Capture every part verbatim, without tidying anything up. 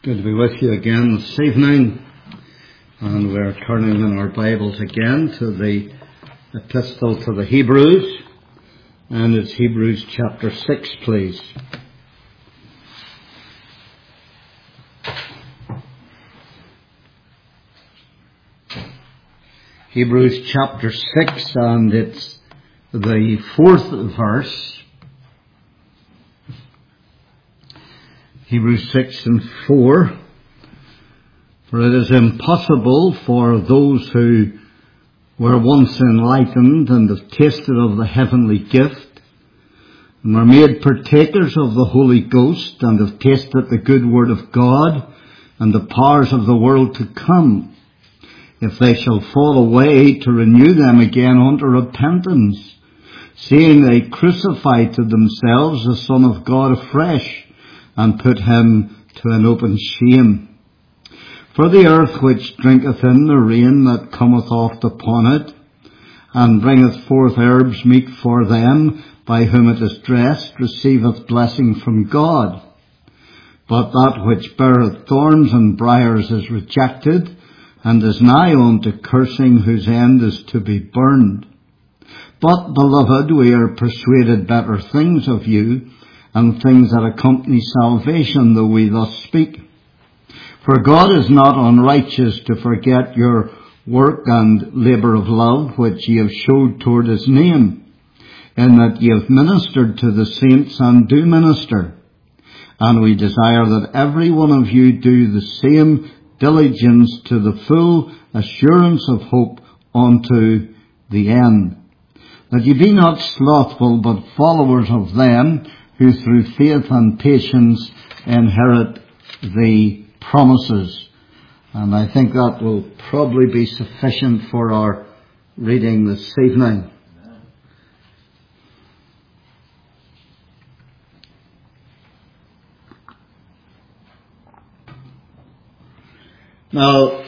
Good to be with you again this evening, and we're turning in our Bibles again to the Epistle to the Hebrews, and it's Hebrews chapter six, please. Hebrews chapter six, and it's the fourth verse. Hebrews six and four. For it is impossible for those who were once enlightened and have tasted of the heavenly gift and were made partakers of the Holy Ghost and have tasted the good word of God and the powers of the world to come, if they shall fall away, to renew them again unto repentance, seeing they crucify to themselves the Son of God afresh, and put him to an open shame. For the earth which drinketh in the rain that cometh oft upon it, and bringeth forth herbs meet for them, by whom it is dressed, receiveth blessing from God. But that which beareth thorns and briars is rejected, and is nigh unto cursing, whose end is to be burned. But, beloved, we are persuaded better things of you, and things that accompany salvation, though we thus speak. For God is not unrighteous to forget your work and labour of love, which ye have showed toward his name, in that ye have ministered to the saints and do minister. And we desire that every one of you do the same diligence to the full assurance of hope unto the end. That ye be not slothful, but followers of them who through faith and patience inherit the promises. And I think that will probably be sufficient for our reading this evening. Now,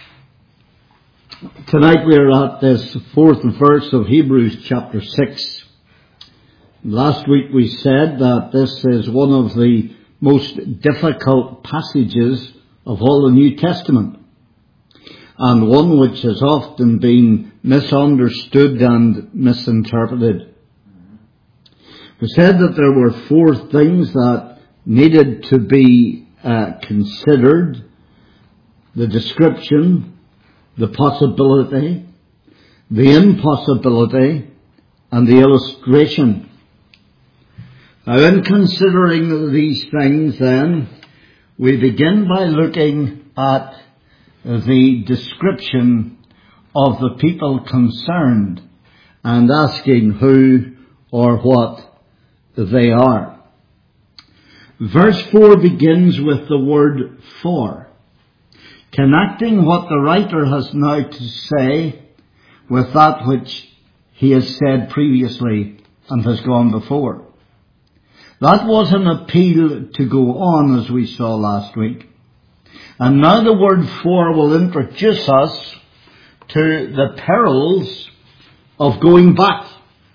tonight we are at this fourth verse of Hebrews chapter six. Last week we said that this is one of the most difficult passages of all the New Testament, and one which has often been misunderstood and misinterpreted. We said that there were four things that needed to be uh, considered: the description, the possibility, the impossibility, and the illustration. Now, in considering these things, then, we begin by looking at the description of the people concerned and asking who or what they are. Verse four begins with the word for, connecting what the writer has now to say with that which he has said previously and has gone before. That was an appeal to go on, as we saw last week. And now the word for will introduce us to the perils of going back.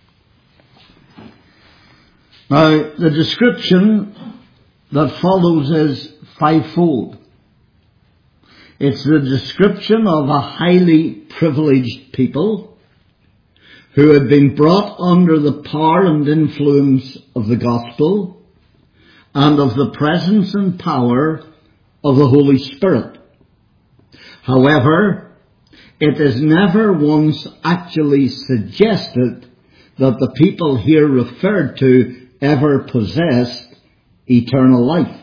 Now, the description that follows is fivefold. It's the description of a highly privileged people who had been brought under the power and influence of the gospel and of the presence and power of the Holy Spirit. However, it is never once actually suggested that the people here referred to ever possessed eternal life.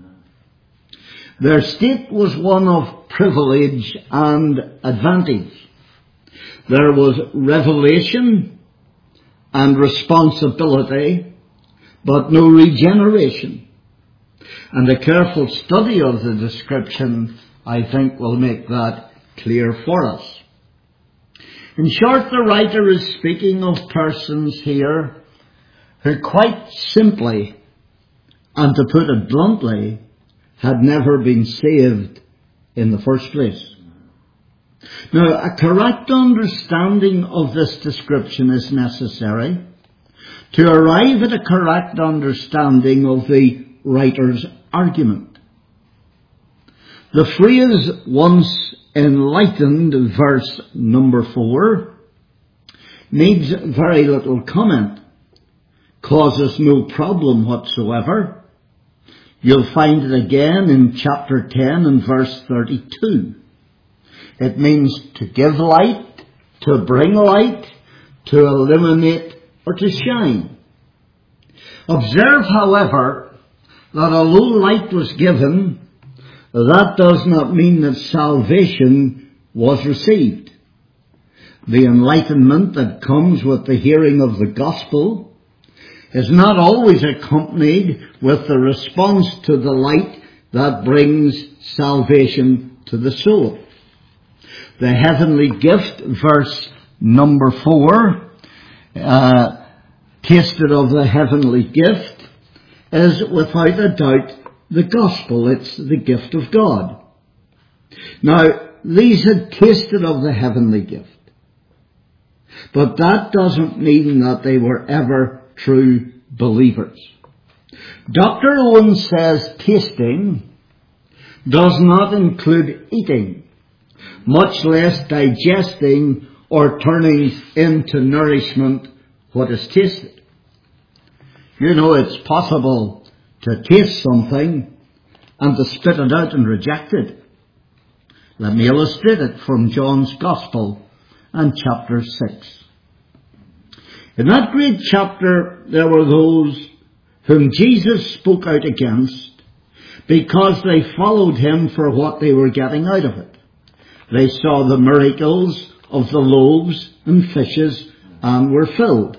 Their state was one of privilege and advantage. There was revelation and responsibility, but no regeneration. And a careful study of the description, I think, will make that clear for us. In short, the writer is speaking of persons here who quite simply, and to put it bluntly, had never been saved in the first place. Now, a correct understanding of this description is necessary to arrive at a correct understanding of the writer's argument. The phrase once enlightened, verse number four, needs very little comment, causes no problem whatsoever. You'll find it again in chapter ten and verse thirty-two. It means to give light, to bring light, to illuminate, or to shine. Observe, however, that although light was given, that does not mean that salvation was received. The enlightenment that comes with the hearing of the gospel is not always accompanied with the response to the light that brings salvation to the soul. The heavenly gift, verse number four, uh, tasted of the heavenly gift, is without a doubt the gospel. It's the gift of God. Now, these had tasted of the heavenly gift, but that doesn't mean that they were ever true believers. Doctor Owen says tasting does not include eating, much less digesting or turning into nourishment what is tasted. You know, it's possible to taste something and to spit it out and reject it. Let me illustrate it from John's Gospel and chapter six. In that great chapter, there were those whom Jesus spoke out against because they followed him for what they were getting out of it. They saw the miracles of the loaves and fishes and were filled.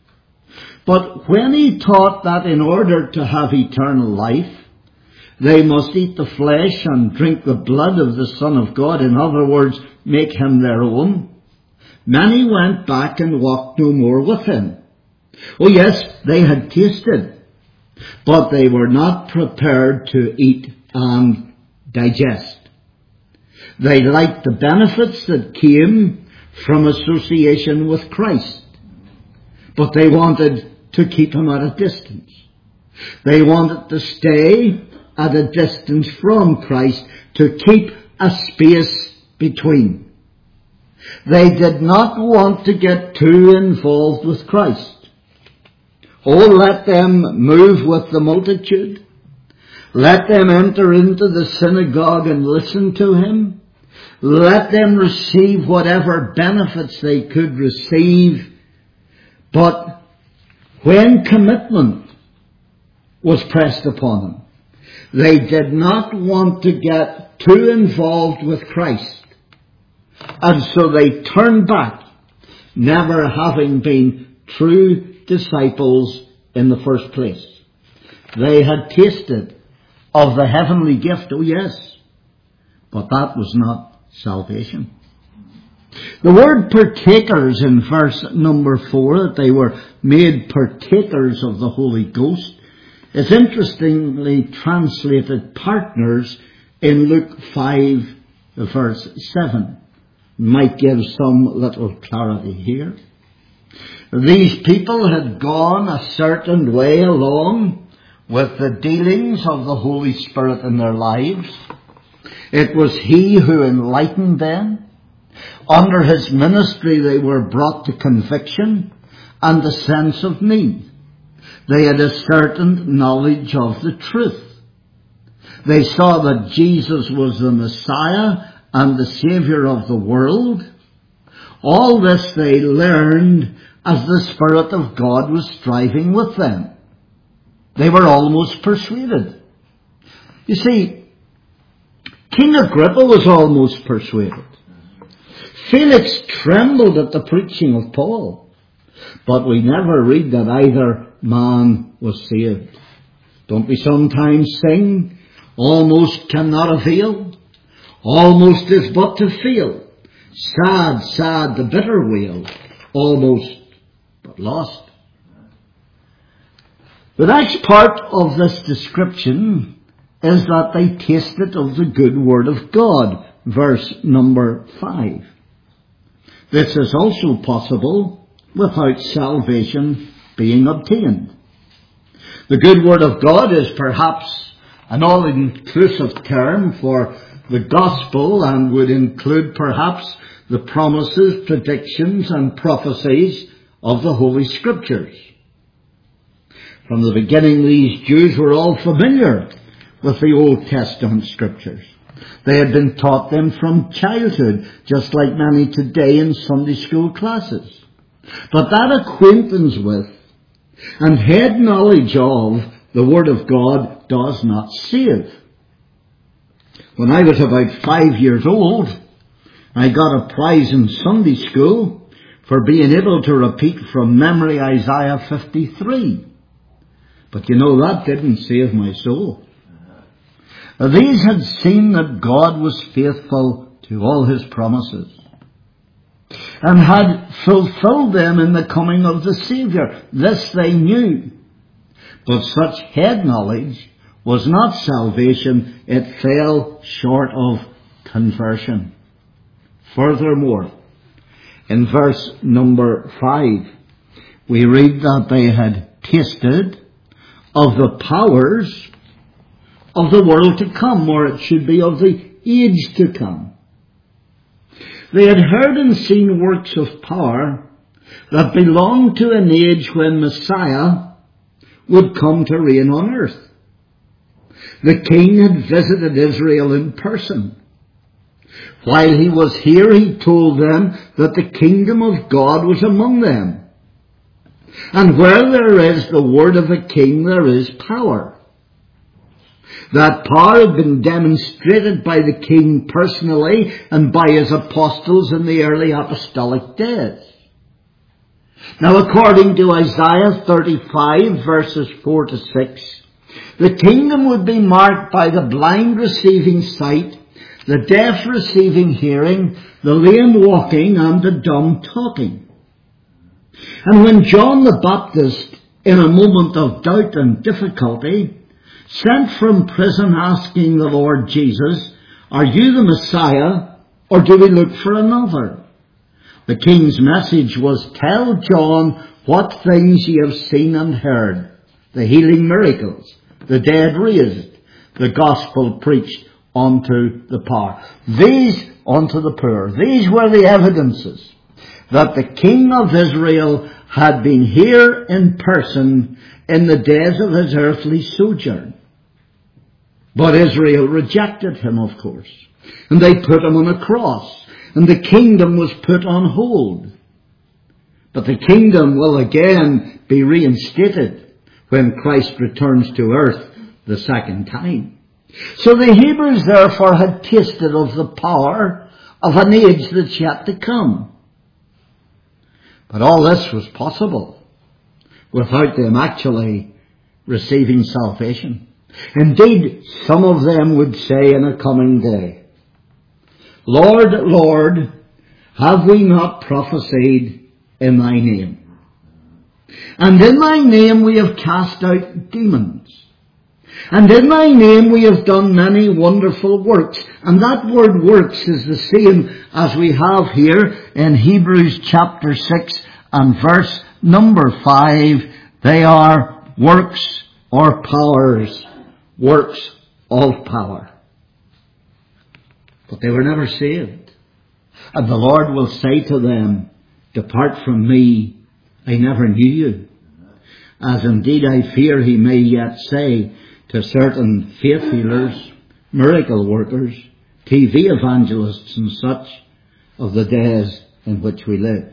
But when he taught that in order to have eternal life, they must eat the flesh and drink the blood of the Son of God, in other words, make him their own, many went back and walked no more with him. Oh yes, they had tasted, but they were not prepared to eat and digest. They liked the benefits that came from association with Christ, but they wanted to keep him at a distance. They wanted to stay at a distance from Christ, to keep a space between. They did not want to get too involved with Christ. Oh, let them move with the multitude. Let them enter into the synagogue and listen to him. Let them receive whatever benefits they could receive. But when commitment was pressed upon them, they did not want to get too involved with Christ. And so they turned back, never having been true disciples in the first place. They had tasted of the heavenly gift, oh yes, but that was not salvation. The word partakers in verse number four, that they were made partakers of the Holy Ghost, is interestingly translated partners in Luke five, verse seven. Might give some little clarity here. These people had gone a certain way along with the dealings of the Holy Spirit in their lives. It was He who enlightened them. Under His ministry they were brought to conviction and a sense of need. They had a certain knowledge of the truth. They saw that Jesus was the Messiah and the Saviour of the world. All this they learned as the Spirit of God was striving with them. They were almost persuaded. You see, King Agrippa was almost persuaded. Felix trembled at the preaching of Paul. But we never read that either man was saved. Don't we sometimes sing, almost cannot avail, almost is but to feel, sad, sad, the bitter wail, almost but lost. The next part of this description is that they tasted of the good word of God, verse number five. This is also possible without salvation being obtained. The good word of God is perhaps an all-inclusive term for the gospel and would include perhaps the promises, predictions and prophecies of the Holy Scriptures. From the beginning, these Jews were all familiar with the Old Testament Scriptures. They had been taught them from childhood, just like many today in Sunday school classes. But that acquaintance with and head knowledge of the Word of God does not save. When I was about five years old, I got a prize in Sunday school for being able to repeat from memory Isaiah fifty-three. But you know, that didn't save my soul. These had seen that God was faithful to all His promises and had fulfilled them in the coming of the Saviour. This they knew. But such head knowledge was not salvation. It fell short of conversion. Furthermore, in verse number five, we read that they had tasted of the powers of the world to come, or it should be of the age to come. They had heard and seen works of power that belonged to an age when Messiah would come to reign on earth. The king had visited Israel in person. While he was here, he told them that the kingdom of God was among them. And where there is the word of a king, there is power. That power had been demonstrated by the king personally and by his apostles in the early apostolic days. Now, according to Isaiah thirty-five, verses four to six, the kingdom would be marked by the blind receiving sight, the deaf receiving hearing, the lame walking, and the dumb talking. And when John the Baptist, in a moment of doubt and difficulty, sent from prison asking the Lord Jesus, "Are you the Messiah, or do we look for another?" the king's message was, "Tell John what things ye have seen and heard, the healing miracles, the dead raised, the gospel preached unto the poor." These unto the poor. These were the evidences that the King of Israel had been here in person in the days of his earthly sojourn. But Israel rejected him, of course, and they put him on a cross, and the kingdom was put on hold. But the kingdom will again be reinstated when Christ returns to earth the second time. So the Hebrews therefore had tasted of the power of an age that's yet to come. But all this was possible without them actually receiving salvation. Indeed, some of them would say in a coming day, "Lord, Lord, have we not prophesied in thy name? And in thy name we have cast out demons. And in thy name we have done many wonderful works." And that word works is the same as we have here in Hebrews chapter six and verse number five. They are works or powers. Works of power. But they were never saved. And the Lord will say to them, "Depart from me, I never knew you." As indeed I fear he may yet say to certain faith healers, miracle workers, T V evangelists and such of the days in which we live.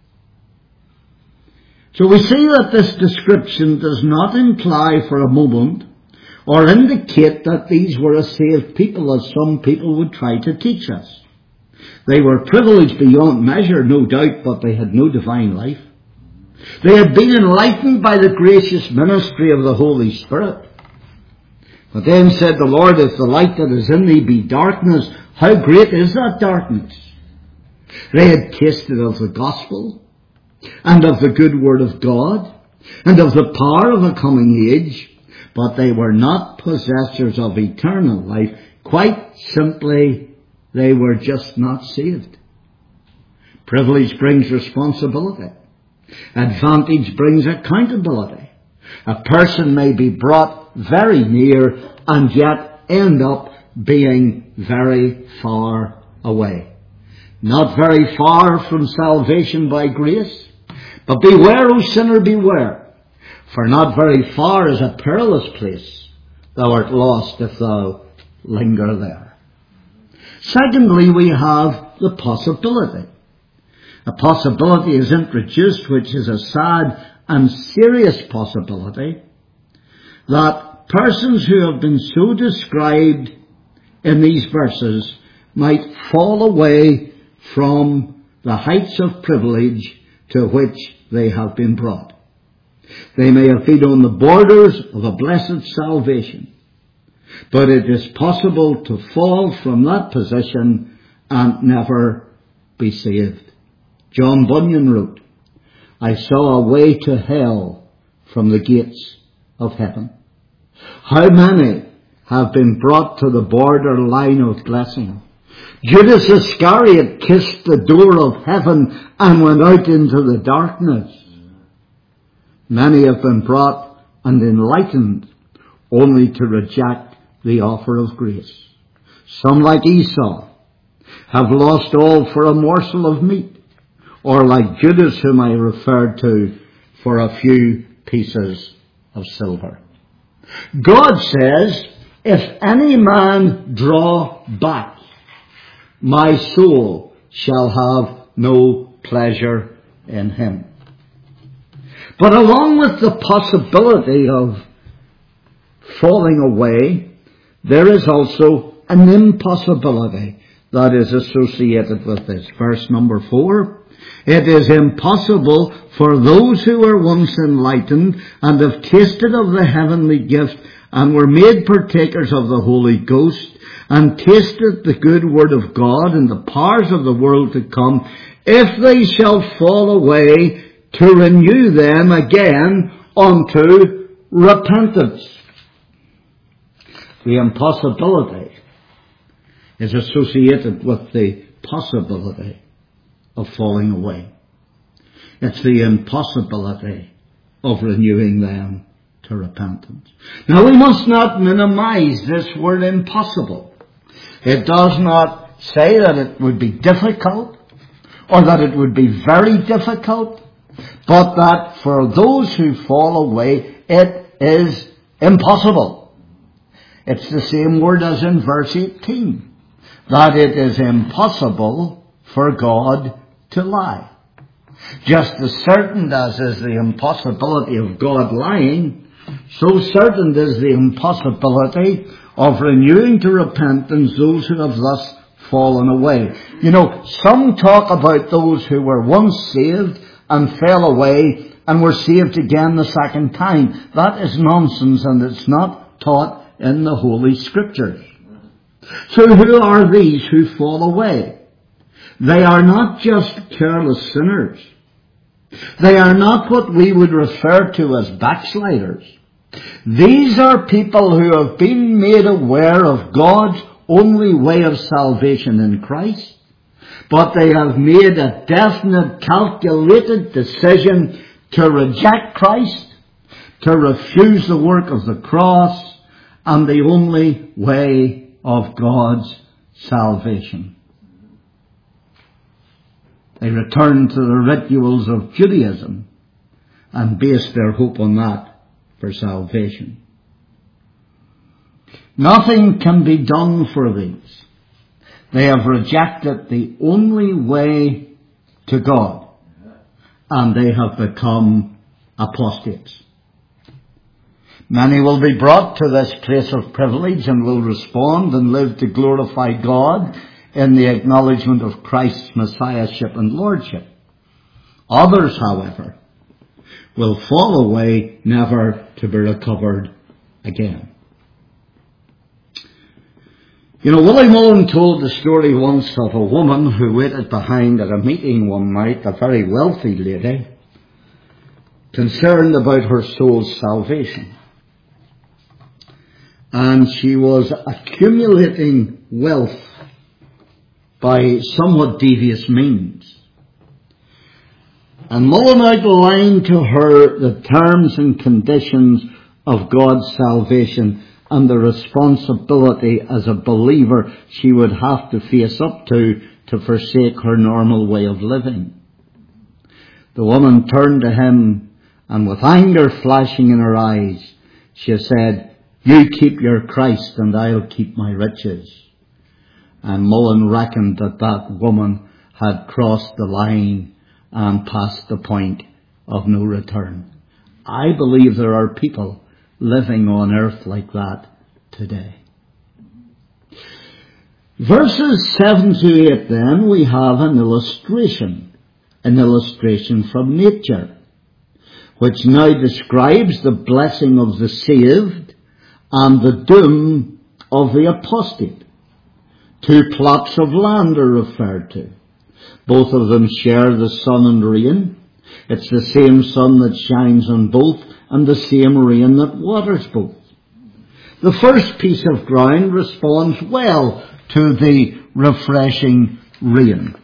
So we see that this description does not imply for a moment or indicate that these were a saved people, as some people would try to teach us. They were privileged beyond measure, no doubt, but they had no divine life. They had been enlightened by the gracious ministry of the Holy Spirit. But then said the Lord, "If the light that is in thee be darkness, how great is that darkness?" They had tasted of the gospel and of the good word of God and of the power of a coming age, but they were not possessors of eternal life. Quite simply, they were just not saved. Privilege brings responsibility. Advantage brings accountability. A person may be brought very near and yet end up being very far away. Not very far from salvation by grace, but beware, O sinner, beware, for not very far is a perilous place. Thou art lost if thou linger there. Secondly, we have the possibility. A possibility is introduced, which is a sad and serious possibility, that persons who have been so described in these verses might fall away from the heights of privilege to which they have been brought. They may have been on the borders of a blessed salvation, but it is possible to fall from that position and never be saved. John Bunyan wrote, I saw a way to hell from the gates of heaven. How many have been brought to the border line of blessing? Judas Iscariot kissed the door of heaven and went out into the darkness. Many have been brought and enlightened only to reject the offer of grace. Some, like Esau, have lost all for a morsel of meat, or like Judas, whom I referred to, for a few pieces of silver. God says, if any man draw back, my soul shall have no pleasure in him. But along with the possibility of falling away, there is also an impossibility that is associated with this. Verse number four. It is impossible for those who were once enlightened and have tasted of the heavenly gift and were made partakers of the Holy Ghost and tasted the good word of God and the powers of the world to come, if they shall fall away, to renew them again unto repentance. The impossibility is associated with the possibility of falling away. It's the impossibility of renewing them to repentance. Now, we must not minimize this word impossible. It does not say that it would be difficult or that it would be very difficult, but that for those who fall away, it is impossible. It's the same word as in verse eighteen, that it is impossible for God to lie. Just as certain as is the impossibility of God lying, so certain is the impossibility of renewing to repentance those who have thus fallen away. You know, some talk about those who were once saved and fell away and were saved again the second time. That is nonsense, and it's not taught in the Holy Scriptures. So who are these who fall away? They are not just careless sinners. They are not what we would refer to as backsliders. These are people who have been made aware of God's only way of salvation in Christ, but they have made a definite, calculated decision to reject Christ, to refuse the work of the cross, and the only way of God's salvation. They return to the rituals of Judaism and base their hope on that for salvation. Nothing can be done for these. They have rejected the only way to God, and they have become apostates. Many will be brought to this place of privilege and will respond and live to glorify God in the acknowledgement of Christ's Messiahship and Lordship. Others, however, will fall away never to be recovered again. You know, Willie Mullen told the story once of a woman who waited behind at a meeting one night, a very wealthy lady, concerned about her soul's salvation. And she was accumulating wealth by somewhat devious means. And Mullen outlined to her the terms and conditions of God's salvation and the responsibility as a believer she would have to face up to to forsake her normal way of living. The woman turned to him, and with anger flashing in her eyes, she said, "You keep your Christ and I'll keep my riches." And Mullen reckoned that that woman had crossed the line and passed the point of no return. I believe there are people living on earth like that today. Verses seven to eight then, we have an illustration, an illustration from nature, which now describes the blessing of the saved and the doom of the apostate. Two plots of land are referred to. Both of them share the sun and rain. It's the same sun that shines on both and the same rain that waters both. The first piece of ground responds well to the refreshing rain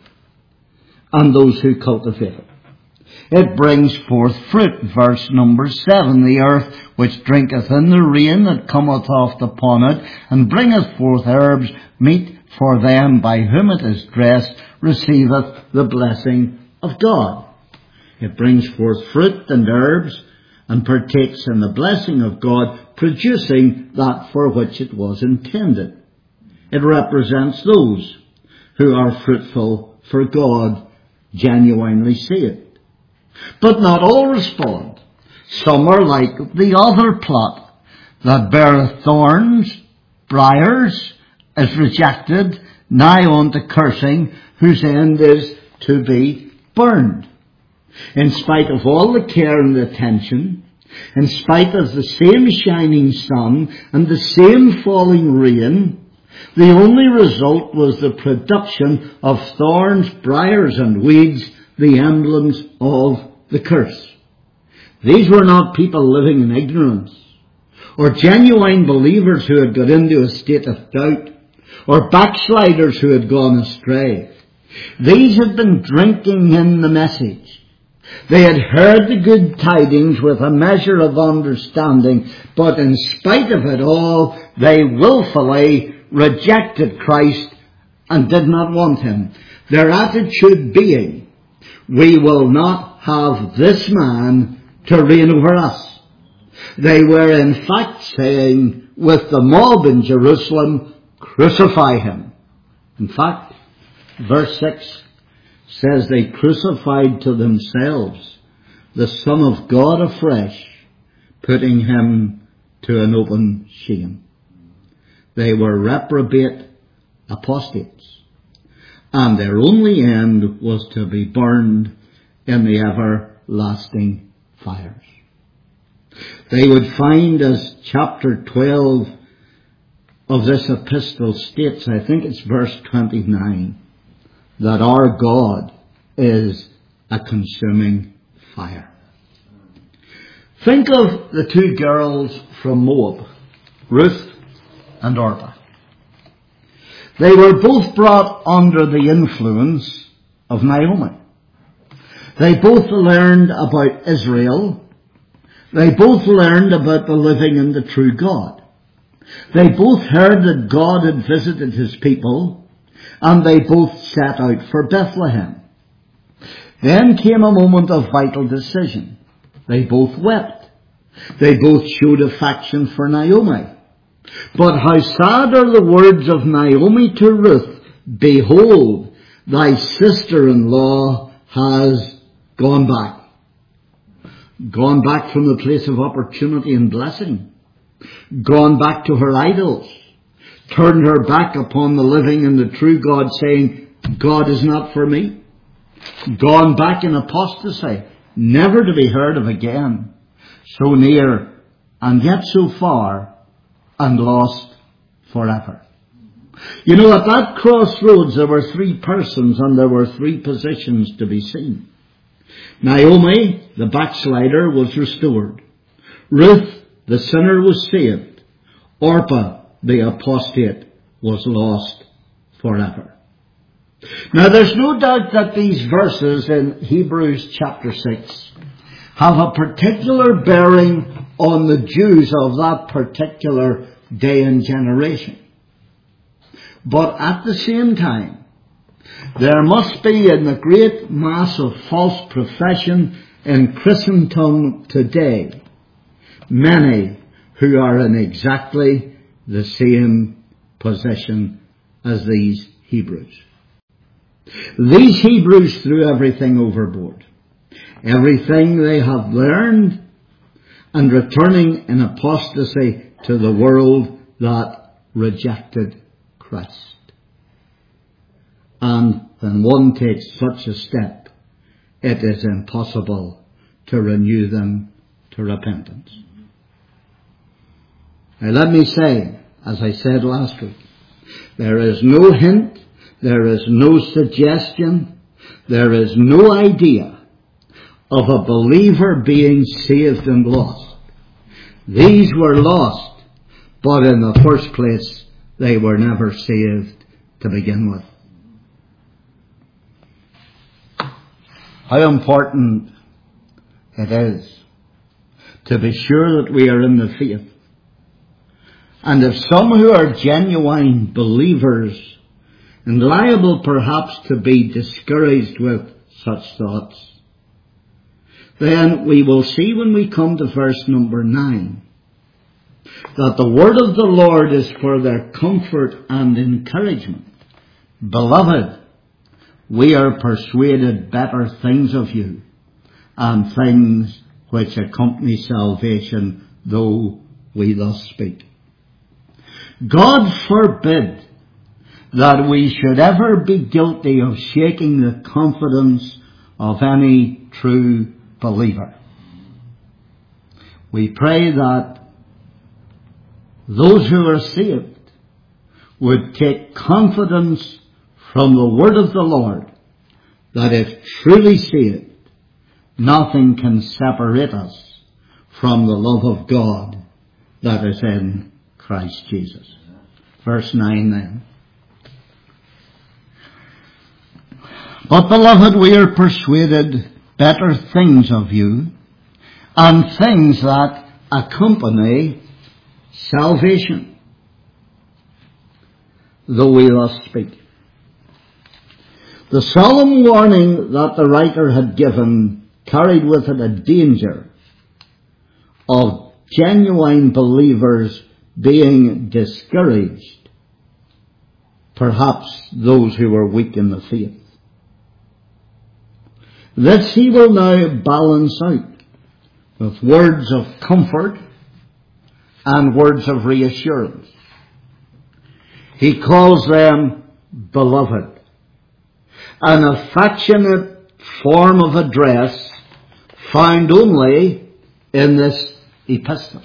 and those who cultivate it. It brings forth fruit. Verse number seven, "The earth which drinketh in the rain that cometh oft upon it, and bringeth forth herbs, meat for them by whom it is dressed, receiveth the blessing of God." It brings forth fruit and herbs and partakes in the blessing of God, producing that for which it was intended. It represents those who are fruitful for God, genuinely saved. But not all respond. Some are like the other plot that beareth thorns, briars, is rejected, nigh on to cursing, whose end is to be burned. In spite of all the care and attention, in spite of the same shining sun and the same falling rain, the only result was the production of thorns, briars and weeds, the emblems of the curse. These were not people living in ignorance, or genuine believers who had got into a state of doubt, or backsliders who had gone astray. These had been drinking in the message. They had heard the good tidings with a measure of understanding, but in spite of it all, they willfully rejected Christ and did not want him. Their attitude being, "We will not have this man to reign over us." They were in fact saying with the mob in Jerusalem, "Crucify him." In fact, verse six says they crucified to themselves the Son of God afresh, putting him to an open shame. They were reprobate apostates, and their only end was to be burned in the everlasting fires. They would find, as chapter twelve of this epistle states, I think it's verse twenty-nine, that our God is a consuming fire. Think of the two girls from Moab, Ruth and Orpah. They were both brought under the influence of Naomi. They both learned about Israel. They both learned about the living and the true God. They both heard that God had visited his people, and they both set out for Bethlehem. Then came a moment of vital decision. They both wept. They both showed affection for Naomi. But how sad are the words of Naomi to Ruth, "Behold, thy sister-in-law has gone back." Gone back from the place of opportunity and blessing. Gone back to her idols. Turned her back upon the living and the true God, saying, "God is not for me." Gone back in apostasy, never to be heard of again. So near and yet so far, and lost forever. You know, at that crossroads there were three persons and there were three positions to be seen. Naomi, the backslider, was restored. Ruth, the sinner, was saved. Orpah, the apostate, was lost forever. Now there's no doubt that these verses in Hebrews chapter six have a particular bearing on the Jews of that particular day and generation. But at the same time, there must be in the great mass of false profession in Christendom today many who are in exactly the same position as these Hebrews. These Hebrews threw everything overboard. Everything they have learned, and returning in apostasy to the world that rejected Christ. And when one takes such a step, it is impossible to renew them to repentance. Now let me say, as I said last week, there is no hint, there is no suggestion, there is no idea of a believer being saved and lost. These were lost, but in the first place, they were never saved to begin with. How important it is to be sure that we are in the faith. And if some who are genuine believers, and liable perhaps to be discouraged with such thoughts, then we will see when we come to verse number nine that the word of the Lord is for their comfort and encouragement. Beloved, we are persuaded better things of you, and things which accompany salvation, though we thus speak. God forbid that we should ever be guilty of shaking the confidence of any true believer. We pray that those who are saved would take confidence from the word of the Lord that if truly saved, nothing can separate us from the love of God that is in Christ Jesus. Verse nine then. But beloved, we are persuaded better things of you, and things that accompany salvation, though we thus speak. The solemn warning that the writer had given carried with it a danger of genuine believers being discouraged, perhaps those who were weak in the faith. This he will now balance out with words of comfort and words of reassurance. He calls them beloved, an affectionate form of address found only in this epistle.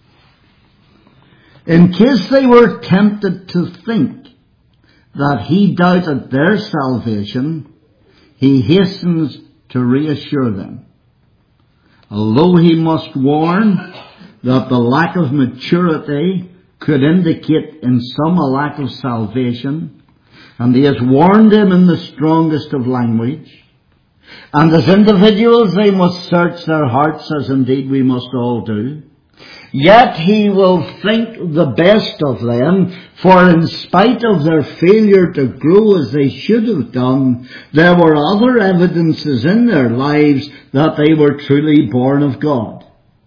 In case they were tempted to think that he doubted their salvation, he hastens to reassure them. Although he must warn that the lack of maturity could indicate in some a lack of salvation, and he has warned them in the strongest of language, and as individuals they must search their hearts, as indeed we must all do. Yet he will think the best of them, for in spite of their failure to grow as they should have done, there were other evidences in their lives that they were truly born of God.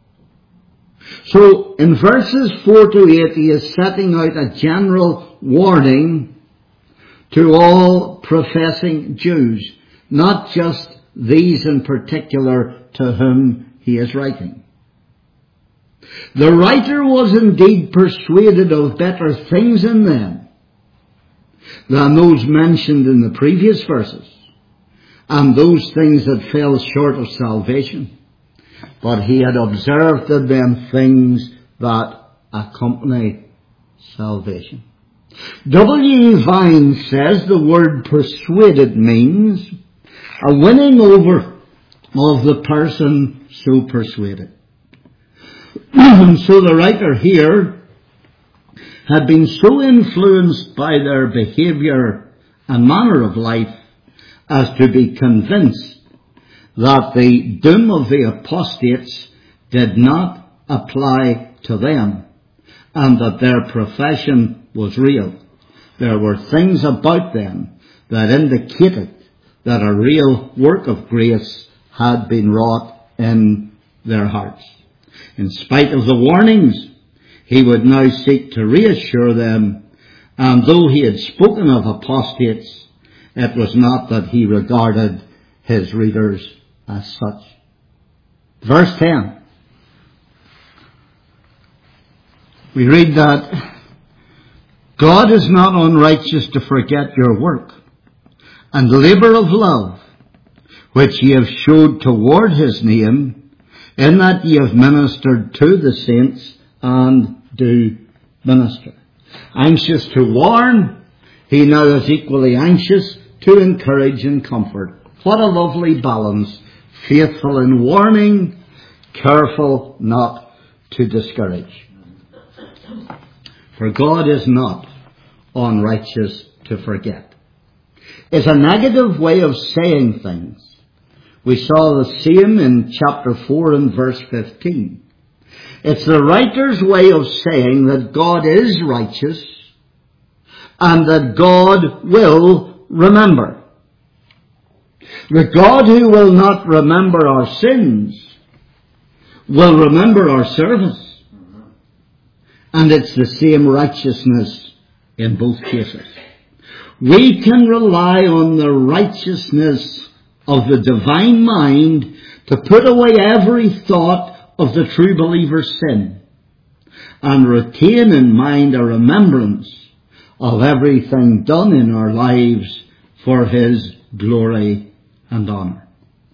So in verses four to eight he is setting out a general warning to all professing Jews, not just these in particular to whom he is writing. The writer was indeed persuaded of better things in them than those mentioned in the previous verses, and those things that fell short of salvation. But he had observed in them things that accompany salvation. W E Vine says the word persuaded means a winning over of the person so persuaded. And so the writer here had been so influenced by their behavior and manner of life as to be convinced that the doom of the apostates did not apply to them, and that their profession was real. There were things about them that indicated that a real work of grace had been wrought in their hearts. In spite of the warnings, he would now seek to reassure them, and though he had spoken of apostates, it was not that he regarded his readers as such. Verse ten. We read that God is not unrighteous to forget your work and labour of love, which ye have showed toward his name, in that ye have ministered to the saints and do minister. Anxious to warn, he now is equally anxious to encourage and comfort. What a lovely balance. Faithful in warning, careful not to discourage. For God is not unrighteous to forget. It's a negative way of saying things. We saw the same in chapter four and verse fifteen. It's the writer's way of saying that God is righteous and that God will remember. The God who will not remember our sins will remember our service. And it's the same righteousness in both cases. We can rely on the righteousness of the divine mind to put away every thought of the true believer's sin and retain in mind a remembrance of everything done in our lives for his glory and honour.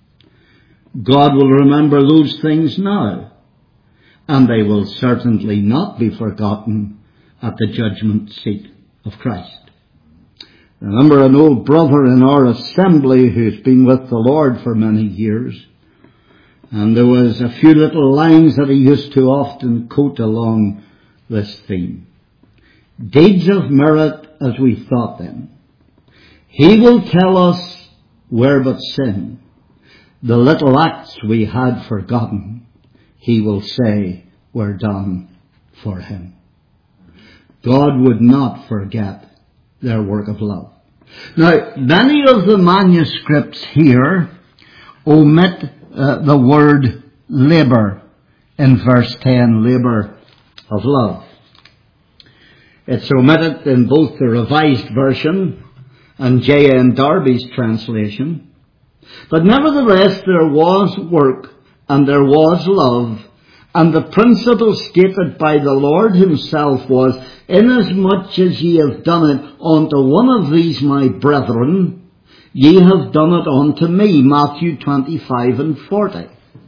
God will remember those things now, and they will certainly not be forgotten at the judgment seat of Christ. I remember an old brother in our assembly who's been with the Lord for many years, and there was a few little lines that he used to often quote along this theme. Deeds of merit as we thought them. He will tell us were but sin. The little acts we had forgotten, he will say were done for him. God would not forget their work of love. Now, many of the manuscripts here omit uh, the word labour in verse ten, labour of love. It's omitted in both the Revised Version and J N Darby's translation. But nevertheless, there was work and there was love, and the principle stated by the Lord himself was, inasmuch as ye have done it unto one of these my brethren, ye have done it unto me. Matthew twenty-five and forty.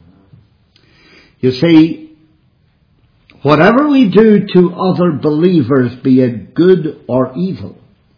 You see, whatever we do to other believers, be it good or evil,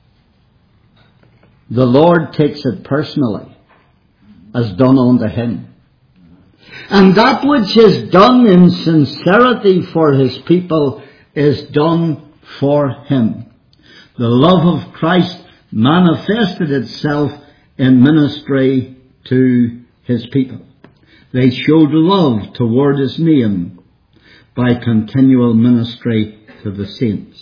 the Lord takes it personally as done unto him. And that which is done in sincerity for his people is done for him. The love of Christ manifested itself in ministry to his people. They showed love toward his name by continual ministry to the saints.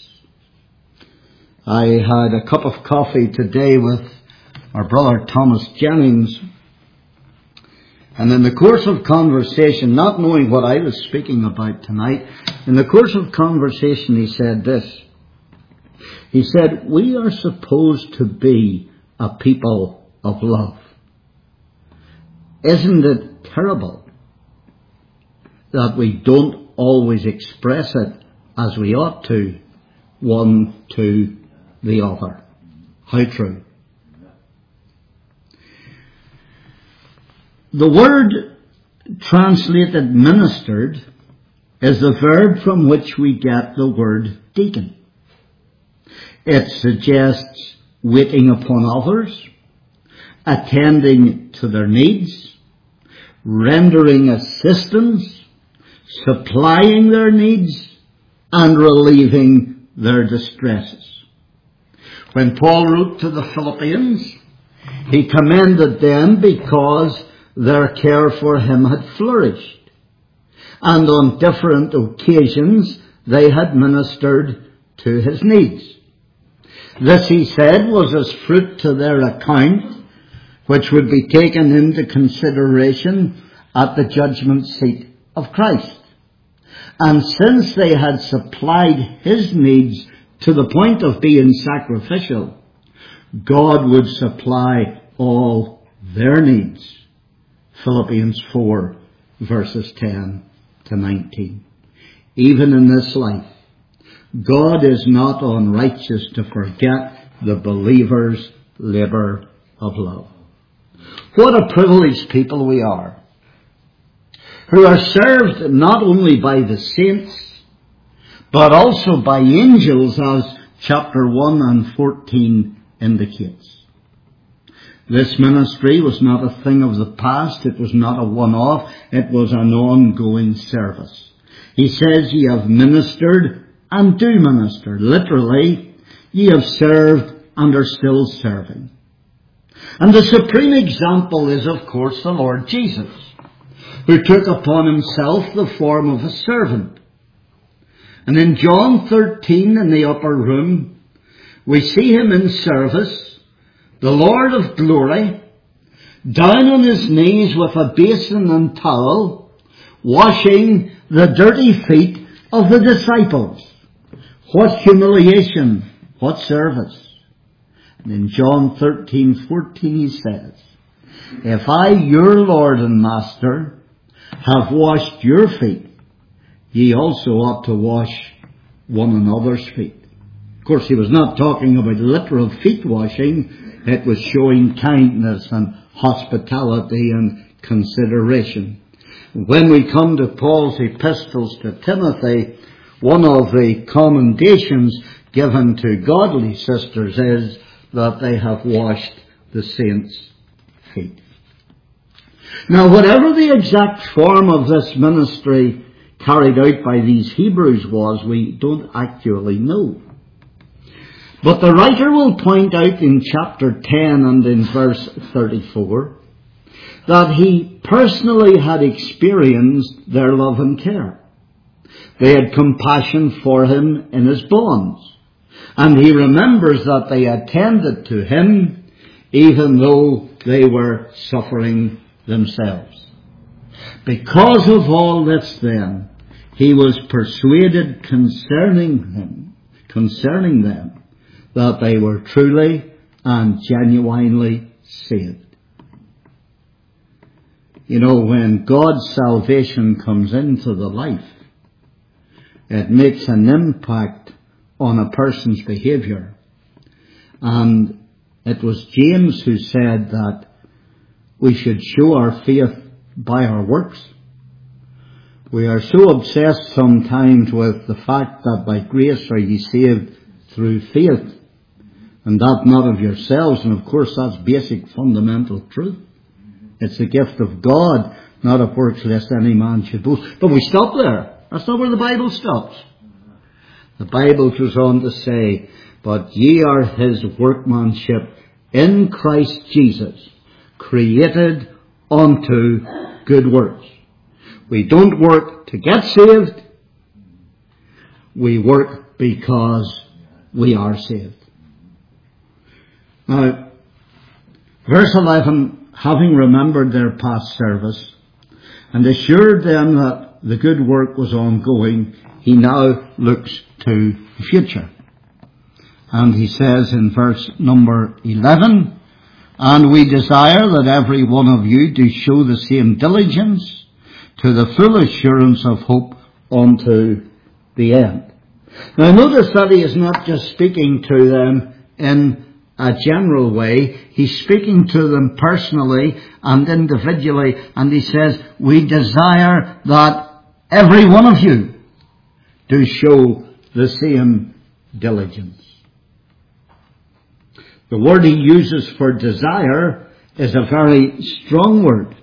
I had a cup of coffee today with our brother Thomas Jennings, and in the course of conversation, not knowing what I was speaking about tonight, in the course of conversation he said this. He said, we are supposed to be a people of love. Isn't it terrible that we don't always express it as we ought to, one to the other? How true. The word translated ministered is the verb from which we get the word deacon. It suggests waiting upon others, attending to their needs, rendering assistance, supplying their needs, and relieving their distresses. When Paul wrote to the Philippians, he commended them because their care for him had flourished, and on different occasions they had ministered to his needs. This, he said, was as fruit to their account, which would be taken into consideration at the judgment seat of Christ. And since they had supplied his needs to the point of being sacrificial, God would supply all their needs. Philippians four, verses ten to nineteen. Even in this life, God is not unrighteous to forget the believer's labour of love. What a privileged people we are, who are served not only by the saints, but also by angels, as chapter one and fourteen indicates. This ministry was not a thing of the past. It was not a one-off. It was an ongoing service. He says, ye have ministered and do minister. Literally, ye have served and are still serving. And the supreme example is, of course, the Lord Jesus, who took upon himself the form of a servant. And in John thirteen, in the upper room, we see him in service, the Lord of glory, down on his knees with a basin and towel, washing the dirty feet of the disciples. What humiliation, what service. And in John thirteen fourteen he says, if I, your Lord and Master, have washed your feet, ye also ought to wash one another's feet. Of course, he was not talking about literal feet washing. It was showing kindness and hospitality and consideration. When we come to Paul's epistles to Timothy, one of the commendations given to godly sisters is that they have washed the saints' feet. Now, whatever the exact form of this ministry carried out by these Hebrews was, we don't actually know. But the writer will point out in chapter ten and in verse thirty-four that he personally had experienced their love and care. They had compassion for him in his bonds. And he remembers that they attended to him even though they were suffering themselves. Because of all this then, he was persuaded concerning him, concerning them, that they were truly and genuinely saved. You know, when God's salvation comes into the life, it makes an impact on a person's behaviour. And it was James who said that we should show our faith by our works. We are so obsessed sometimes with the fact that by grace are ye saved through faith, and that not of yourselves. And of course that's basic fundamental truth. It's the gift of God, not of works, lest any man should boast. But we stop there. That's not where the Bible stops. The Bible goes on to say, but ye are his workmanship in Christ Jesus, created unto good works. We don't work to get saved. We work because we are saved. Now, verse eleven, having remembered their past service and assured them that the good work was ongoing, he now looks to the future. And he says in verse number eleven, and we desire that every one of you do show the same diligence to the full assurance of hope unto the end. Now notice that he is not just speaking to them in a general way. He's speaking to them personally and individually, and he says, we desire that every one of you do show the same diligence. The word he uses for desire is a very strong word.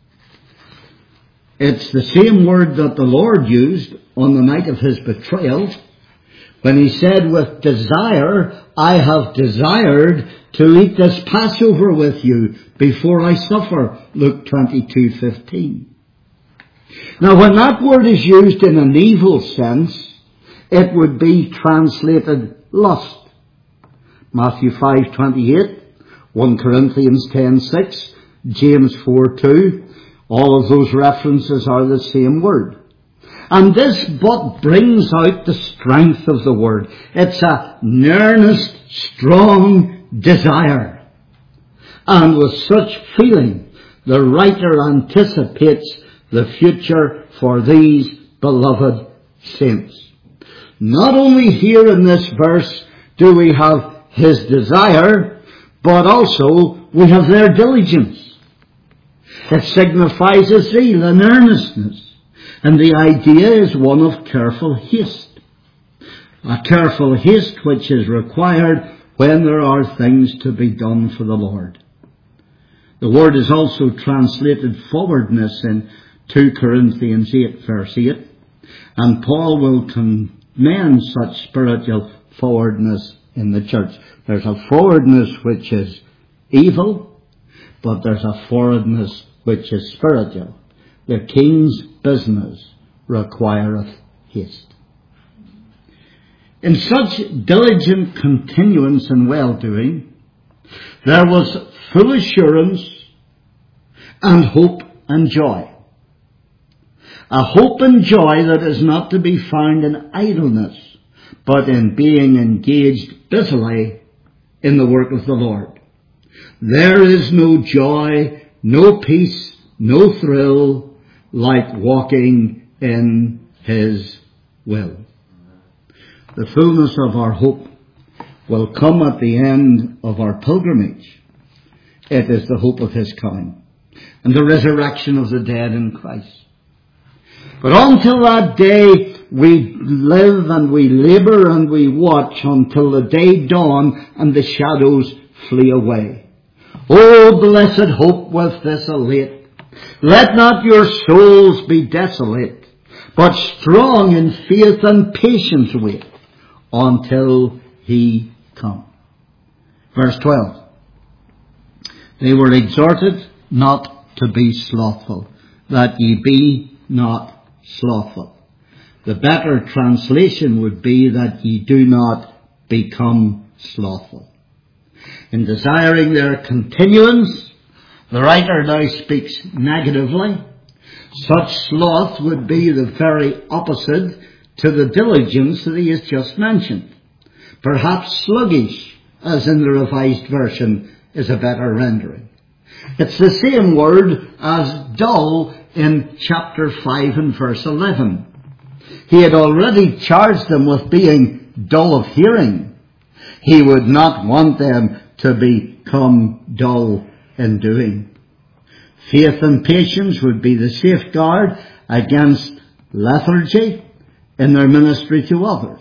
It's the same word that the Lord used on the night of his betrayal, when he said, with desire, I have desired to eat this Passover with you before I suffer. Luke twenty-two fifteen. Now, when that word is used in an evil sense, it would be translated lust. Matthew five twenty-eight, First Corinthians ten six, James four two, all of those references are the same word. And this but brings out the strength of the word. It's an earnest, strong desire. And with such feeling, the writer anticipates the future for these beloved saints. Not only here in this verse do we have his desire, but also we have their diligence. It signifies a zeal and earnestness. And the idea is one of careful haste. A careful haste which is required when there are things to be done for the Lord. The word is also translated forwardness in Second Corinthians eight verse eight. And Paul will commend such spiritual forwardness in the church. There's a forwardness which is evil, but there's a forwardness which is spiritual. The king's business requireth haste. In such diligent continuance and well-doing, there was full assurance and hope and joy. A hope and joy that is not to be found in idleness, but in being engaged busily in the work of the Lord. There is no joy, no peace, no thrill like walking in his will. The fullness of our hope will come at the end of our pilgrimage. It is the hope of his coming and the resurrection of the dead in Christ. But until that day, we live and we labour and we watch until the day dawn and the shadows flee away. Oh, blessed hope with this elate. Let not your souls be desolate, but strong in faith and patience wait until he come. Verse twelve. They were exhorted not to be slothful, that ye be not slothful. The better translation would be that ye do not become slothful. In desiring their continuance, the writer now speaks negatively. Such sloth would be the very opposite to the diligence that he has just mentioned. Perhaps sluggish, as in the Revised Version, is a better rendering. It's the same word as dull in chapter five and verse eleven. He had already charged them with being dull of hearing. He would not want them to become dull in doing. Faith and patience would be the safeguard against lethargy in their ministry to others.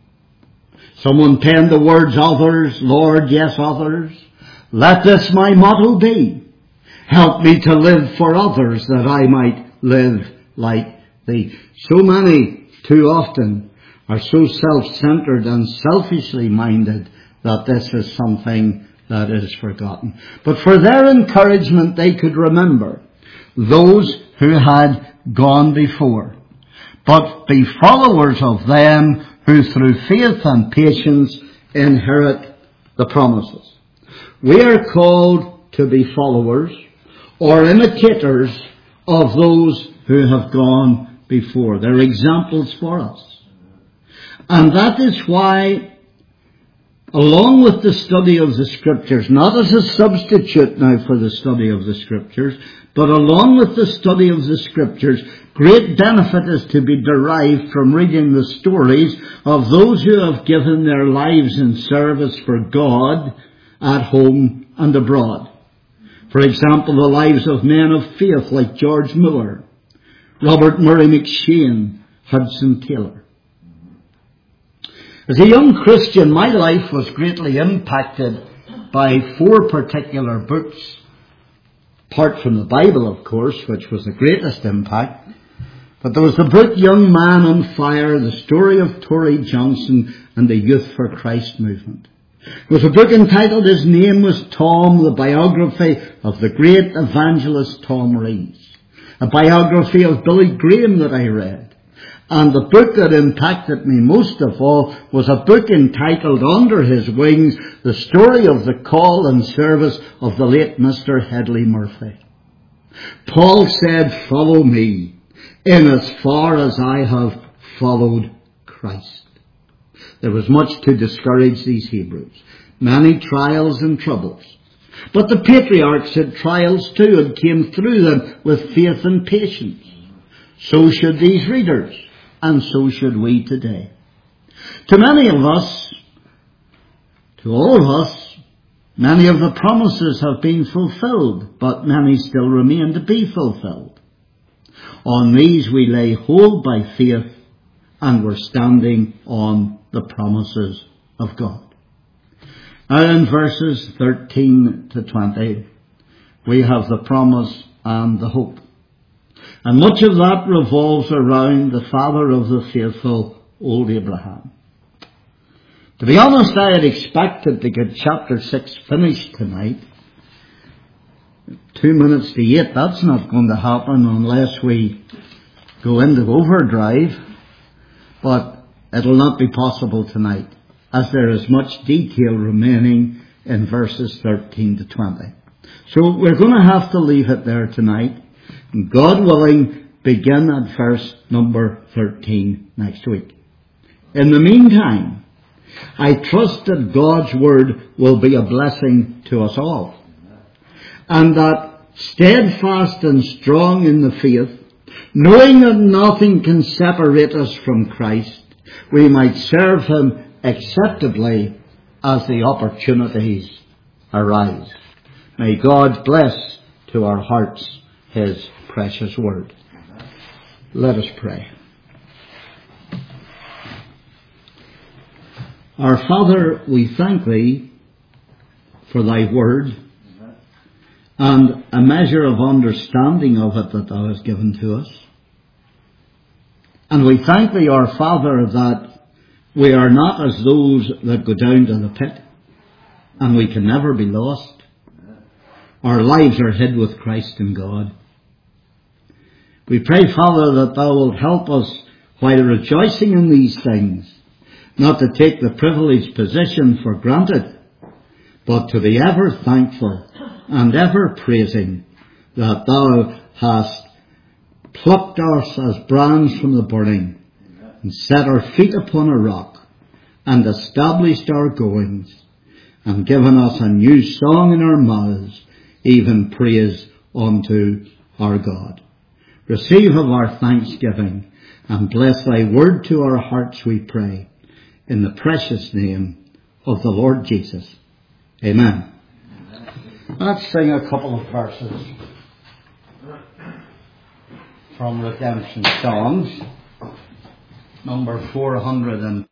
Someone penned the words, others, Lord, yes, others. Let this my motto be. Help me to live for others that I might live like thee. So many, too often, are so self-centered and selfishly minded that this is something that is forgotten. But for their encouragement, they could remember those who had gone before, but be followers of them who through faith and patience inherit the promises. We are called to be followers or imitators of those who have gone before. They're examples for us. And that is why, along with the study of the Scriptures, not as a substitute now for the study of the Scriptures, but along with the study of the Scriptures, great benefit is to be derived from reading the stories of those who have given their lives in service for God at home and abroad. For example, the lives of men of faith like George Muller, Robert Murray McShane, Hudson Taylor. As a young Christian, my life was greatly impacted by four particular books, apart from the Bible, of course, which was the greatest impact. But there was the book Young Man on Fire, the story of Tory Johnson and the Youth for Christ movement. There was a book entitled His Name Was Tom, the biography of the great evangelist Tom Rees. A biography of Billy Graham that I read. And the book that impacted me most of all was a book entitled Under His Wings, The Story of the Call and Service of the late Mister Headley Murphy. Paul said, "Follow me, in as far as I have followed Christ." There was much to discourage these Hebrews, many trials and troubles. But the patriarchs had trials too and came through them with faith and patience. So should these readers, and so should we today. To many of us, to all of us, many of the promises have been fulfilled, but many still remain to be fulfilled. On these we lay hold by faith, and we're standing on the promises of God. Now in verses thirteen to twenty, we have the promise and the hope. And much of that revolves around the father of the faithful, old Abraham. To be honest, I had expected to get chapter six finished tonight. Two minutes to eight, that's not going to happen unless we go into overdrive. But it'll not be possible tonight, as there is much detail remaining in verses thirteen to twenty. So we're going to have to leave it there tonight. And God willing, begin at verse number thirteen next week. In the meantime, I trust that God's word will be a blessing to us all. And that steadfast and strong in the faith, knowing that nothing can separate us from Christ, we might serve Him acceptably as the opportunities arise. May God bless to our hearts His precious word. Let us pray. Our Father, we thank Thee for Thy word and a measure of understanding of it that Thou hast given to us. And we thank Thee, our Father, that we are not as those that go down to the pit, and we can never be lost. Our lives are hid with Christ in God. We pray, Father, that Thou wilt help us, while rejoicing in these things, not to take the privileged position for granted, but to be ever thankful and ever praising that Thou hast plucked us as brands from the burning and set our feet upon a rock and established our goings and given us a new song in our mouths, even praise unto our God. Receive of our thanksgiving and bless Thy word to our hearts, we pray, in the precious name of the Lord Jesus. Amen. Let's sing a couple of verses from Redemption Songs, number four hundred